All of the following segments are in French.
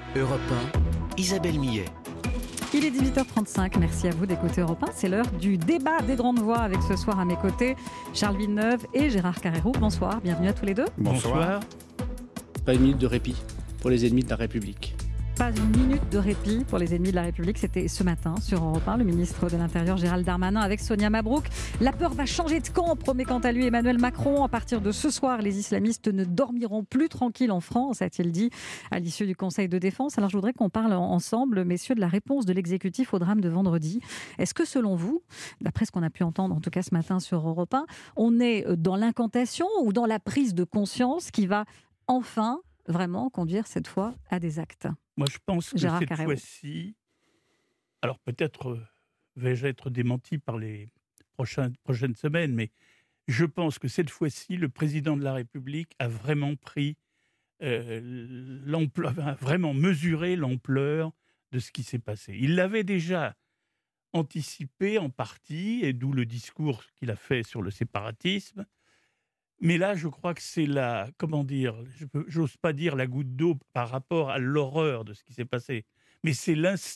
Europe 1, Isabelle Millet. Il est 18h35, merci à vous d'écouter Europe 1. C'est l'heure du débat des grandes voix avec ce soir à mes côtés Charles Villeneuve et Gérard Carrérou. Bonsoir, bienvenue à tous les deux. Bonsoir. Pas une minute de répit pour les ennemis de la République. Pas une minute de répit pour les ennemis de la République. C'était ce matin sur Europe 1, le ministre de l'Intérieur Gérald Darmanin avec Sonia Mabrouk. La peur va changer de camp, promet quant à lui Emmanuel Macron. À partir de ce soir, les islamistes ne dormiront plus tranquilles en France, a-t-il dit à l'issue du Conseil de défense. Alors je voudrais qu'on parle ensemble, messieurs, de la réponse de l'exécutif au drame de vendredi. Est-ce que selon vous, d'après ce qu'on a pu entendre en tout cas ce matin sur Europe 1, on est dans l'incantation ou dans la prise de conscience qui va enfin vraiment conduire cette fois à des actes? Moi, je pense que Gérard cette Carrérou. fois-ci, alors peut-être vais-je être démenti par les prochaines semaines, mais je pense que cette fois-ci, le président de la République a vraiment pris a vraiment mesuré l'ampleur de ce qui s'est passé. Il l'avait déjà anticipé en partie, et d'où le discours qu'il a fait sur le séparatisme. Mais là, je crois que c'est j'ose pas dire la goutte d'eau par rapport à l'horreur de ce qui s'est passé, mais c'est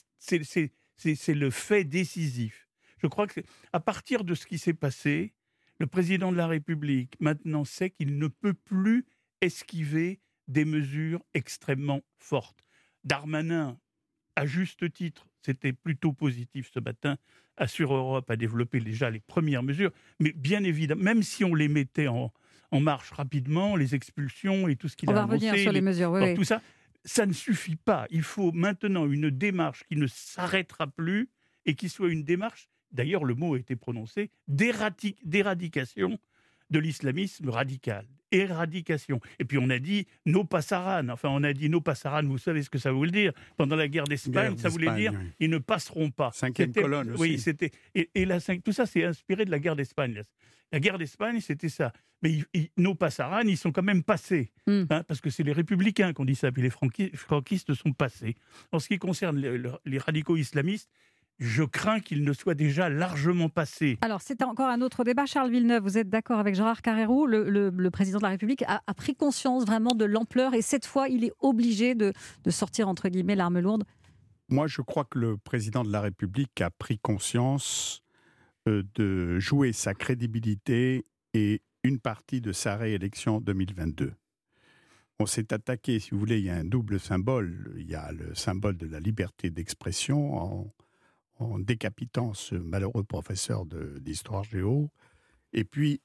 le fait décisif. Je crois qu'à partir de ce qui s'est passé, le président de la République maintenant sait qu'il ne peut plus esquiver des mesures extrêmement fortes. Darmanin, à juste titre, c'était plutôt positif ce matin, Assure Europe a développé déjà les premières mesures, mais bien évidemment, même si on les mettait en marche rapidement, les expulsions et tout ce qu'il a annoncé. On va revenir sur les mesures, oui. Tout ça, ça ne suffit pas. Il faut maintenant une démarche qui ne s'arrêtera plus et qui soit une démarche, d'ailleurs le mot a été prononcé, d'éradication de l'islamisme radical. Éradication. Et puis on a dit « no passaran ». Enfin, on a dit « no passaran », vous savez ce que ça voulait dire. Pendant la guerre d'Espagne, ça voulait dire « ils ne passeront pas ». Cinquième colonne aussi. Oui, c'était... Et tout ça, c'est inspiré de la guerre d'Espagne. La guerre d'Espagne, c'était ça. Mais no passaran, ils sont quand même passés. Parce que c'est les républicains qui ont dit ça, puis les franquistes sont passés. En ce qui concerne les radicaux islamistes, je crains qu'il ne soit déjà largement passé. Alors, c'est encore un autre débat. Charles Villeneuve, vous êtes d'accord avec Gérard Carrérou, le président de la République a pris conscience vraiment de l'ampleur et cette fois, il est obligé de sortir, entre guillemets, l'arme lourde. Moi, je crois que le président de la République a pris conscience de jouer sa crédibilité et une partie de sa réélection en 2022. On s'est attaqué, si vous voulez, il y a un double symbole. Il y a le symbole de la liberté d'expression en décapitant ce malheureux professeur d'histoire géo, et puis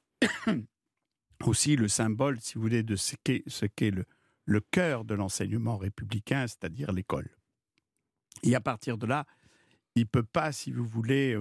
aussi le symbole, si vous voulez, de ce qu'est le cœur de l'enseignement républicain, c'est-à-dire l'école. Et à partir de là, il ne peut pas, si vous voulez,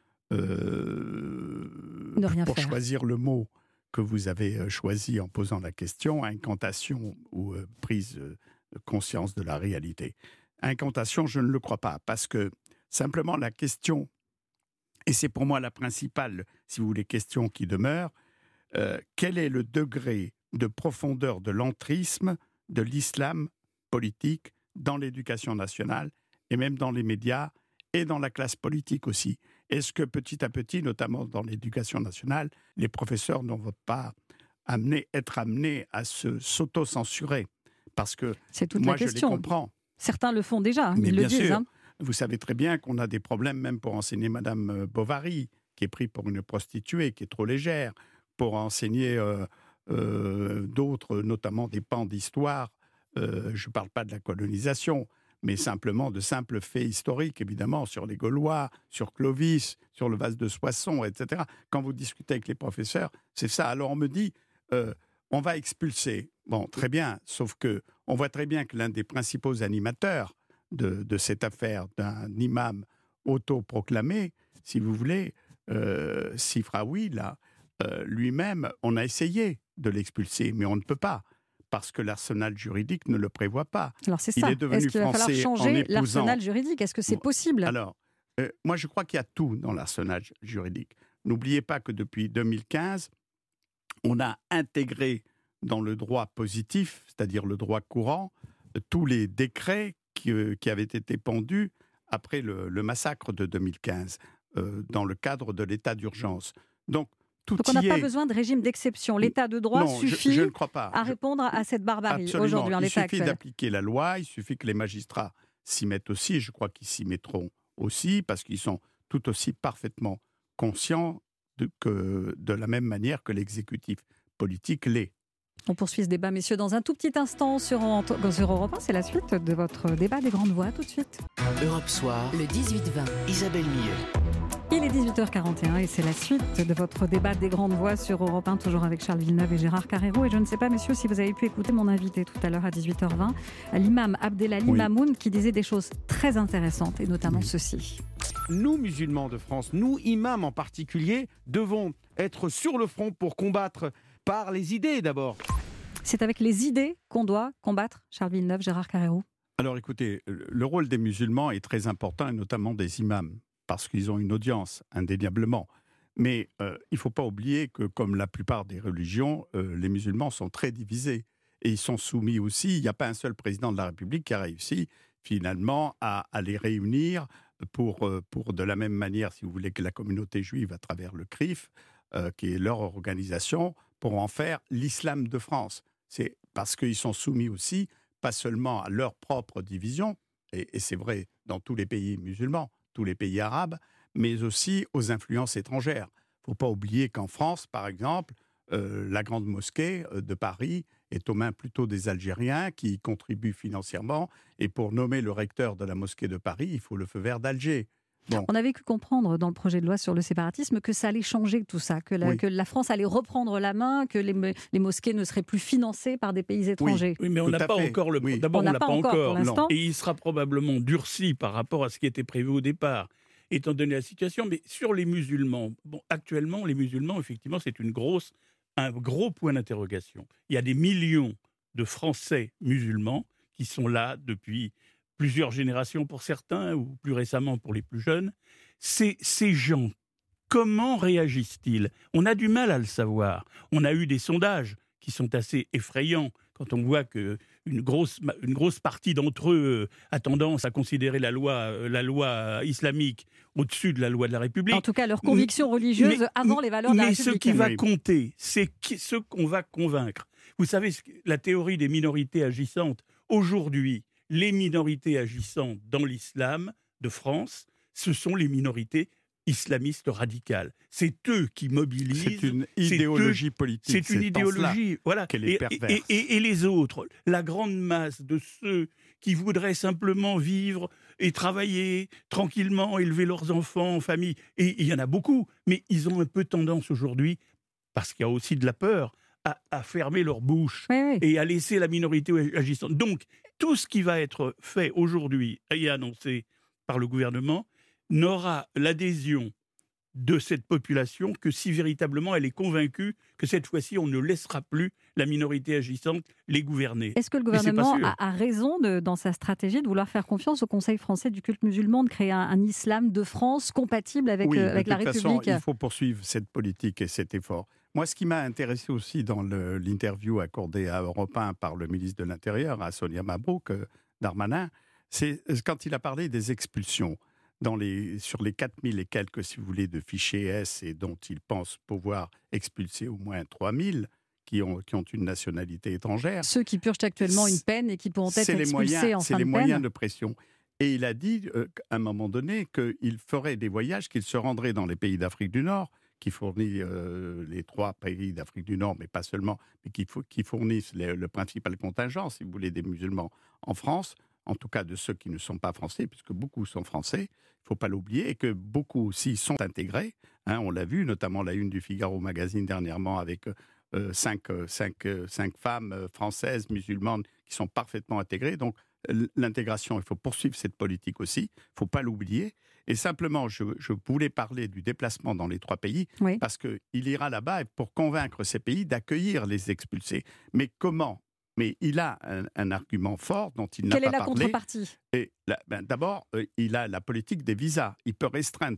pour choisir le mot que vous avez choisi en posant la question, incantation ou prise de conscience de la réalité. Incantation, je ne le crois pas, parce que simplement la question, et c'est pour moi la principale, si vous voulez, question qui demeure, quel est le degré de profondeur de l'entrisme de l'islam politique dans l'éducation nationale et même dans les médias et dans la classe politique aussi? Est-ce que petit à petit, notamment dans l'éducation nationale, les professeurs ne vont pas être amenés à s'auto-censurer? Parce que c'est toute moi, la question. Je les comprends. Certains le font déjà, mais ils bien le disent. Sûr, vous savez très bien qu'on a des problèmes même pour enseigner Madame Bovary, qui est prise pour une prostituée, qui est trop légère, pour enseigner d'autres, notamment des pans d'histoire. Je ne parle pas de la colonisation, mais simplement de simples faits historiques, évidemment, sur les Gaulois, sur Clovis, sur le vase de Soissons, etc. Quand vous discutez avec les professeurs, c'est ça. Alors on me dit, on va expulser. Bon, très bien, sauf que on voit très bien que l'un des principaux animateurs de cette affaire d'un imam autoproclamé, si vous voulez, Sifraoui, là, lui-même, on a essayé de l'expulser, mais on ne peut pas, parce que l'arsenal juridique ne le prévoit pas. Alors c'est ça. Est-ce qu'il va falloir changer l'arsenal juridique? Est-ce que c'est possible? Alors, moi je crois qu'il y a tout dans l'arsenal juridique. N'oubliez pas que depuis 2015, on a intégré dans le droit positif, c'est-à-dire le droit courant, tous les décrets qui avaient été pendus après le massacre de 2015, dans le cadre de l'état d'urgence. Donc, tout Donc on n'a y pas est. besoin de régime d'exception. L'état de droit Non, suffit je ne crois pas. à répondre à cette barbarie Absolument. aujourd'hui en Il l'état suffit actuel. d'appliquer la loi, il suffit que les magistrats s'y mettent aussi, je crois qu'ils s'y mettront aussi, parce qu'ils sont tout aussi parfaitement conscients de la même manière que l'exécutif politique l'est. On poursuit ce débat, messieurs, dans un tout petit instant sur Europe 1. C'est la suite de votre débat des grandes voix, tout de suite. Europe Soir, Le 18-20. Isabelle Millet. Il est 18h41 et c'est la suite de votre débat des grandes voix sur Europe 1, toujours avec Charles Villeneuve et Gérard Carrero. Et je ne sais pas, messieurs, si vous avez pu écouter mon invité tout à l'heure à 18h20, l'imam Abdelali Mamoun, qui disait des choses très intéressantes, et notamment ceci. Nous, musulmans de France, nous, imams en particulier, devons être sur le front pour combattre par les idées d'abord. C'est avec les idées qu'on doit combattre, Charles Villeneuve, Gérard Carrero. Alors écoutez, le rôle des musulmans est très important, et notamment des imams, parce qu'ils ont une audience, indéniablement. Mais il ne faut pas oublier que, comme la plupart des religions, les musulmans sont très divisés. Et ils sont soumis aussi, il n'y a pas un seul président de la République qui a réussi, finalement, à les réunir pour de la même manière, si vous voulez, que la communauté juive à travers le CRIF, qui est leur organisation, pour en faire l'islam de France. C'est parce qu'ils sont soumis aussi, pas seulement à leur propre division, et c'est vrai dans tous les pays musulmans, tous les pays arabes, mais aussi aux influences étrangères. Il ne faut pas oublier qu'en France, par exemple, la grande mosquée de Paris est aux mains plutôt des Algériens qui y contribuent financièrement, et pour nommer le recteur de la mosquée de Paris, il faut le feu vert d'Alger. Bon. On avait cru comprendre dans le projet de loi sur le séparatisme que ça allait changer tout ça, que la France allait reprendre la main, que les mosquées ne seraient plus financées par des pays étrangers. Oui, mais on n'a pas encore le... Oui. D'abord, on n'a pas encore pour l'instant. Et il sera probablement durci par rapport à ce qui était prévu au départ, étant donné la situation. Mais sur les musulmans, actuellement, les musulmans, effectivement, c'est un gros point d'interrogation. Il y a des millions de Français musulmans qui sont là depuis plusieurs générations pour certains, ou plus récemment pour les plus jeunes. Ces gens, comment réagissent-ils ? On a du mal à le savoir. On a eu des sondages qui sont assez effrayants quand on voit qu'une grosse partie d'entre eux a tendance à considérer la loi islamique au-dessus de la loi de la République. En tout cas, leurs convictions religieuses avant les valeurs de la République. Mais ce qui va compter, c'est ce qu'on va convaincre. Vous savez, la théorie des minorités agissantes, aujourd'hui, les minorités agissantes dans l'islam de France, ce sont les minorités islamistes radicales. C'est eux qui mobilisent. C'est une idéologie politique. C'est une idéologie, voilà. Qu'elle est perverse. Et les autres, la grande masse de ceux qui voudraient simplement vivre et travailler tranquillement, élever leurs enfants en famille, et il y en a beaucoup, mais ils ont un peu tendance aujourd'hui, parce qu'il y a aussi de la peur, à fermer leur bouche et à laisser la minorité agissante. Donc, tout ce qui va être fait aujourd'hui et annoncé par le gouvernement n'aura l'adhésion de cette population que si véritablement elle est convaincue que cette fois-ci, on ne laissera plus la minorité agissante les gouverner. Est-ce que le gouvernement a raison dans sa stratégie de vouloir faire confiance au Conseil français du culte musulman, de créer un islam de France compatible avec la République ? De toute façon, il faut poursuivre cette politique et cet effort. Moi, ce qui m'a intéressé aussi dans l'interview accordée à Europe 1 par le ministre de l'Intérieur, à Sonia Mabrouk, Darmanin, c'est quand il a parlé des expulsions. Sur les 4000 et quelques, si vous voulez, de fichiers S, et dont il pense pouvoir expulser au moins 3000 qui ont une nationalité étrangère. Ceux qui purgent actuellement une peine et qui pourront être expulsés en fin de peine. C'est les moyens de pression. Et il a dit, à un moment donné, qu'il ferait des voyages, qu'il se rendrait dans les pays d'Afrique du Nord, qui fournit les 3 pays d'Afrique du Nord, mais pas seulement, mais qui fournissent le principal contingent, si vous voulez, des musulmans en France, en tout cas de ceux qui ne sont pas français, puisque beaucoup sont français, il ne faut pas l'oublier, et que beaucoup aussi sont intégrés. On l'a vu, notamment la une du Figaro Magazine dernièrement, avec 5 femmes françaises, musulmanes, qui sont parfaitement intégrées. Donc l'intégration, il faut poursuivre cette politique aussi, il ne faut pas l'oublier. Et simplement, je voulais parler du déplacement dans les 3 pays, parce qu'il ira là-bas pour convaincre ces pays d'accueillir les expulsés. Mais comment ? Mais il a un argument fort dont il n'a pas parlé. Quelle est la contrepartie ? D'abord, il a la politique des visas. Il peut restreindre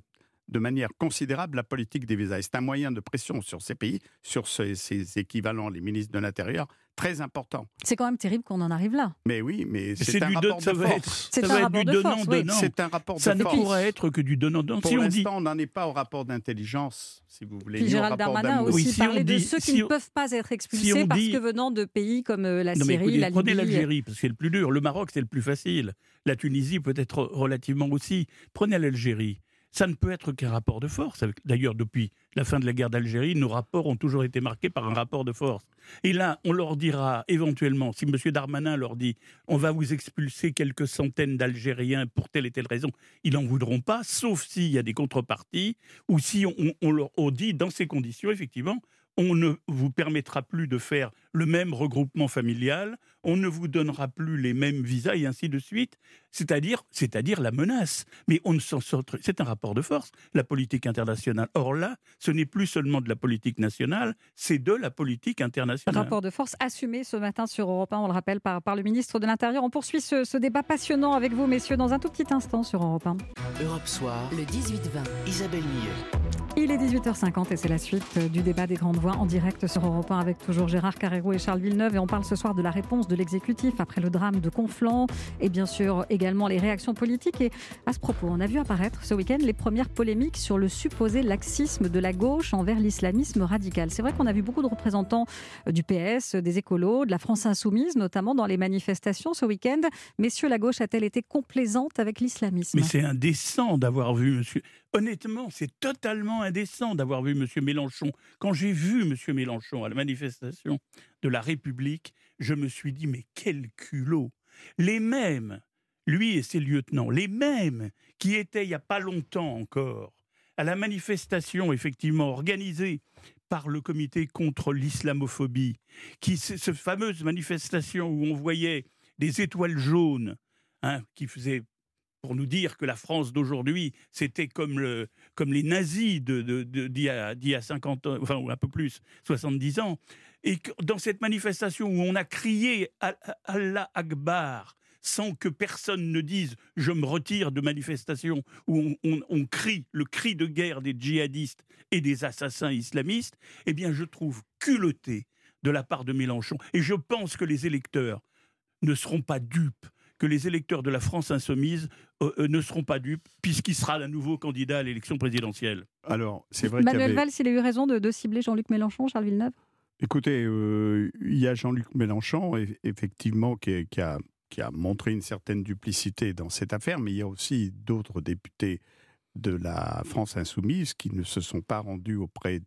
de manière considérable la politique des visas. Et c'est un moyen de pression sur ces pays, sur ces équivalents, les ministres de l'Intérieur, très important. C'est quand même terrible qu'on en arrive là. Mais oui, mais c'est un rapport de force. C'est un rapport de force, oui. C'est un rapport de Ça force. ne pourrait être que du donnant-donnant. Pour l'instant, on n'en est pas au rapport d'intelligence, si vous voulez. Puis Gérald Darmanin a aussi parlé de ceux qui ne peuvent pas être expulsés parce que venant de pays comme la Syrie, la Libye... Prenez l'Algérie, parce que c'est le plus dur. Le Maroc, c'est le plus facile. La Tunisie peut être relativement aussi. Prenez l'Algérie. Ça ne peut être qu'un rapport de force. D'ailleurs, depuis la fin de la guerre d'Algérie, nos rapports ont toujours été marqués par un rapport de force. Et là, on leur dira éventuellement, si M. Darmanin leur dit « on va vous expulser quelques centaines d'Algériens pour telle et telle raison », ils n'en voudront pas, sauf s'il y a des contreparties, ou si on leur dit, dans ces conditions, effectivement, on ne vous permettra plus de faire le même regroupement familial, on ne vous donnera plus les mêmes visas et ainsi de suite, c'est-à-dire la menace. Mais on ne s'en sort. C'est un rapport de force, la politique internationale. Or là, ce n'est plus seulement de la politique nationale, c'est de la politique internationale. Rapport de force assumé ce matin sur Europe 1, on le rappelle, par le ministre de l'Intérieur. On poursuit ce débat passionnant avec vous, messieurs, dans un tout petit instant sur Europe 1. Europe Soir, le 18-20. Isabelle Millet. Il est 18h50 et c'est la suite du débat des grandes voix en direct sur Europe 1 avec toujours Gérard Carrero et Charles Villeneuve. Et on parle ce soir de la réponse de l'exécutif après le drame de Conflans et bien sûr également les réactions politiques. Et à ce propos, on a vu apparaître ce week-end les premières polémiques sur le supposé laxisme de la gauche envers l'islamisme radical. C'est vrai qu'on a vu beaucoup de représentants du PS, des écolos, de la France insoumise, notamment dans les manifestations ce week-end. Messieurs, la gauche a-t-elle été complaisante avec l'islamisme ? Mais c'est indécent d'avoir vu monsieur... Honnêtement, c'est totalement indécent d'avoir vu M. Mélenchon. Quand j'ai vu M. Mélenchon à la manifestation de la République, je me suis dit, mais quel culot ! Les mêmes, lui et ses lieutenants, les mêmes qui étaient il n'y a pas longtemps encore à la manifestation effectivement organisée par le comité contre l'islamophobie, cette fameuse manifestation où on voyait des étoiles jaunes qui faisaient... pour nous dire que la France d'aujourd'hui, c'était comme les nazis d'il y a 50 ans, enfin ou un peu plus, 70 ans. Et que dans cette manifestation où on a crié « Allah Akbar », sans que personne ne dise « je me retire de manifestation », où on crie le cri de guerre des djihadistes et des assassins islamistes, eh bien je trouve culotté de la part de Mélenchon. Et je pense que les électeurs ne seront pas dupes, que les électeurs de la France insoumise ne seront pas dupes, puisqu'il sera à nouveau candidat à l'élection présidentielle. Alors, c'est vrai Manuel Valls, il a eu raison de cibler Jean-Luc Mélenchon, Charles Villeneuve ? Écoutez, il y a Jean-Luc Mélenchon, effectivement, qui a montré une certaine duplicité dans cette affaire, mais il y a aussi d'autres députés de la France insoumise qui ne se sont pas rendus auprès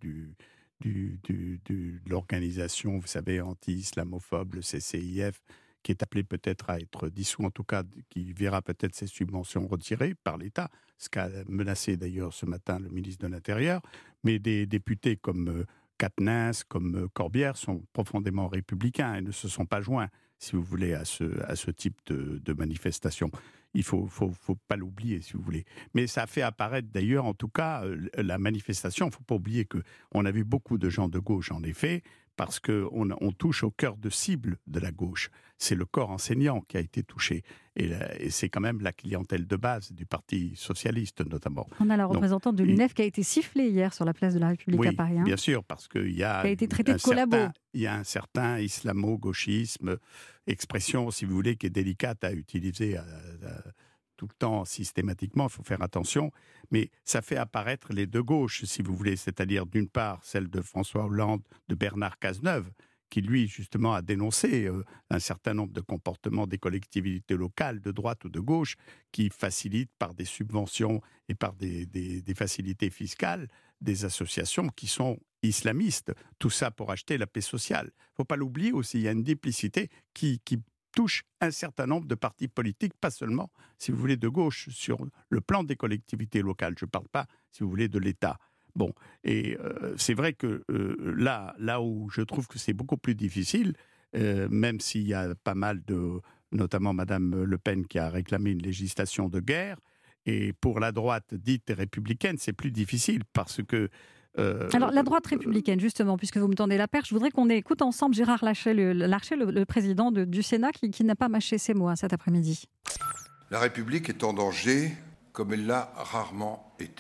de l'organisation, vous savez, anti-islamophobe, le CCIF, qui est appelé peut-être à être dissous, en tout cas, qui verra peut-être ses subventions retirées par l'État, ce qu'a menacé d'ailleurs ce matin le ministre de l'Intérieur. Mais des députés comme Quatennens, comme Corbière sont profondément républicains et ne se sont pas joints, si vous voulez, à ce type de manifestation. Il faut pas l'oublier, si vous voulez. Mais ça a fait apparaître d'ailleurs, en tout cas, la manifestation. Il ne faut pas oublier qu'on a vu beaucoup de gens de gauche, en effet, parce qu'on touche au cœur de cible de la gauche. C'est le corps enseignant qui a été touché. Et c'est quand même la clientèle de base du Parti socialiste, notamment. On a la représentante de l'UNEF qui a été sifflée hier sur la place de la République à Paris. Oui, bien sûr, parce qu'il y a... Qui a été traité de collabo. Il y a un certain islamo-gauchisme, expression, si vous voulez, qui est délicate à utiliser tout le temps, systématiquement, il faut faire attention, mais ça fait apparaître les deux gauches, si vous voulez, c'est-à-dire d'une part celle de François Hollande, de Bernard Cazeneuve, qui lui, justement, a dénoncé un certain nombre de comportements des collectivités locales, de droite ou de gauche, qui facilitent par des subventions et par des facilités fiscales des associations qui sont islamistes. Tout ça pour acheter la paix sociale. Il ne faut pas l'oublier aussi, il y a une duplicité qui touche un certain nombre de partis politiques, pas seulement, si vous voulez, de gauche, sur le plan des collectivités locales. Je ne parle pas, si vous voulez, de l'État. Bon, et c'est vrai que là où je trouve que c'est beaucoup plus difficile, même s'il y a pas mal notamment Madame Le Pen qui a réclamé une législation de guerre, et pour la droite dite républicaine, c'est plus difficile parce que... Alors, la droite républicaine, justement, puisque vous me tendez la perche, je voudrais qu'on écoute ensemble Gérard Larcher, le président du Sénat, qui n'a pas mâché ses mots cet après-midi. La République est en danger comme elle l'a rarement été.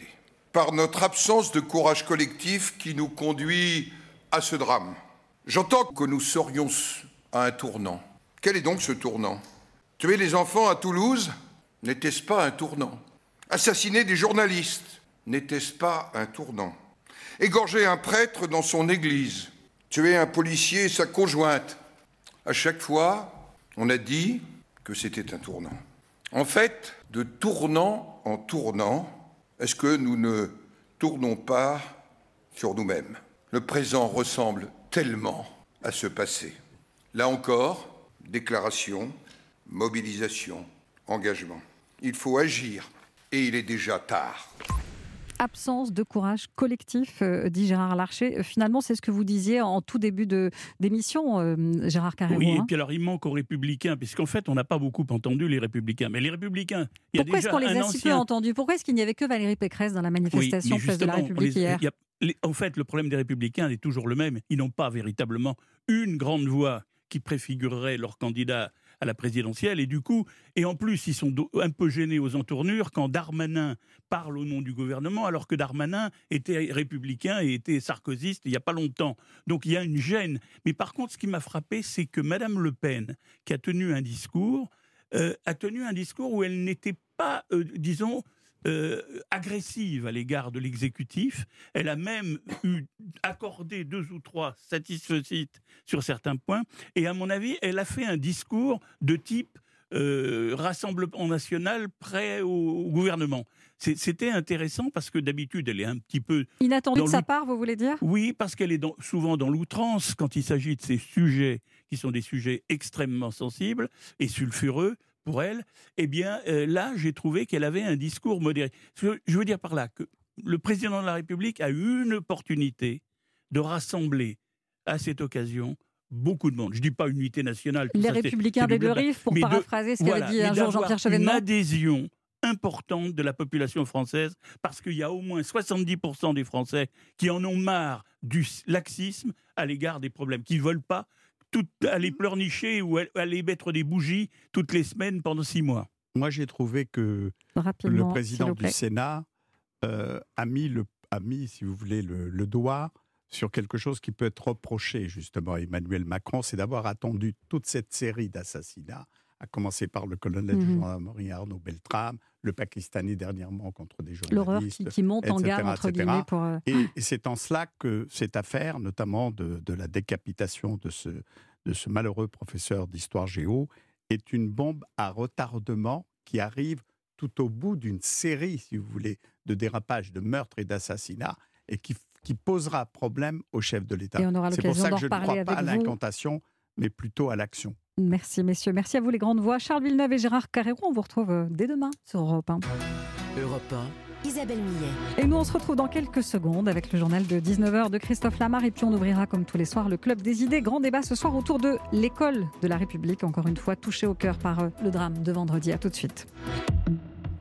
par notre absence de courage collectif qui nous conduit à ce drame. J'entends que nous serions à un tournant. Quel est donc ce tournant ? Tuer les enfants à Toulouse, n'était-ce pas un tournant ? Assassiner des journalistes, n'était-ce pas un tournant ? Égorger un prêtre dans son église, tuer un policier et sa conjointe. À chaque fois, on a dit que c'était un tournant. En fait, de tournant en tournant, est-ce que nous ne tournons pas sur nous-mêmes ? Le présent ressemble tellement à ce passé. Là encore, déclaration, mobilisation, engagement. Il faut agir et il est déjà tard. Absence de courage collectif, dit Gérard Larcher. Finalement, c'est ce que vous disiez en tout début d'émission, Gérard Carrero. Oui, et puis alors il manque aux Républicains, puisqu'en fait, on n'a pas beaucoup entendu les Républicains. Mais les Républicains, il y a Pourquoi déjà est-ce qu'on les un a si peu ancien... entendus ? Pourquoi est-ce qu'il n'y avait que Valérie Pécresse dans la manifestation Place de la République hier ? En fait, le problème des Républicains est toujours le même. Ils n'ont pas véritablement une grande voix qui préfigurerait leur candidat à la présidentielle. Et du coup, et en plus, ils sont un peu gênés aux entournures quand Darmanin parle au nom du gouvernement, alors que Darmanin était républicain et était sarkozyste il n'y a pas longtemps. Donc il y a une gêne. Mais par contre, ce qui m'a frappé, c'est que Mme Le Pen, qui a tenu un discours où elle n'était pas, disons, agressive à l'égard de l'exécutif. Elle a même accordé 2 ou 3 satisfecit sur certains points. Et à mon avis, elle a fait un discours de type Rassemblement national prêt au gouvernement. C'était intéressant parce que d'habitude, elle est un petit peu... Inattendu de sa part, vous voulez dire ? Oui, parce qu'elle est souvent dans l'outrance quand il s'agit de ces sujets qui sont des sujets extrêmement sensibles et sulfureux pour elle. Eh bien, là, j'ai trouvé qu'elle avait un discours modéré. Je veux dire par là que le président de la République a eu une opportunité de rassembler à cette occasion beaucoup de monde. Je ne dis pas unité nationale. Les Républicains des deux rives, pour paraphraser ce qu'avait dit un jour Jean-Pierre Chevènement. Une adhésion importante de la population française, parce qu'il y a au moins 70% des Français qui en ont marre du laxisme à l'égard des problèmes, qui ne veulent pas aller pleurnicher ou aller mettre des bougies toutes les semaines pendant 6 mois. Moi, j'ai trouvé que le président du Sénat a mis, si vous voulez, le doigt sur quelque chose qui peut être reproché justement à Emmanuel Macron, c'est d'avoir attendu toute cette série d'assassinats, à commencer par le colonel de gendarmerie Arnaud Beltrame, le Pakistanais dernièrement contre des journalistes. L'horreur qui monte etc., en garde, entre guillemets. Pour... Et c'est en cela que cette affaire, notamment de la décapitation de ce malheureux professeur d'histoire géo, est une bombe à retardement qui arrive tout au bout d'une série, si vous voulez, de dérapages, de meurtres et d'assassinats, et qui posera problème au chef de l'État. C'est pour ça que je ne crois pas à l'incantation, mais plutôt à l'action. Merci messieurs, merci à vous les grandes voix. Charles Villeneuve et Gérard Carrero, on vous retrouve dès demain sur Europe 1. Europe 1. Isabelle Millet. Et nous on se retrouve dans quelques secondes avec le journal de 19h de Christophe Lamar, et puis on ouvrira comme tous les soirs le Club des idées. Grand débat ce soir autour de l'école de la République, encore une fois touchée au cœur par le drame de vendredi. À tout de suite.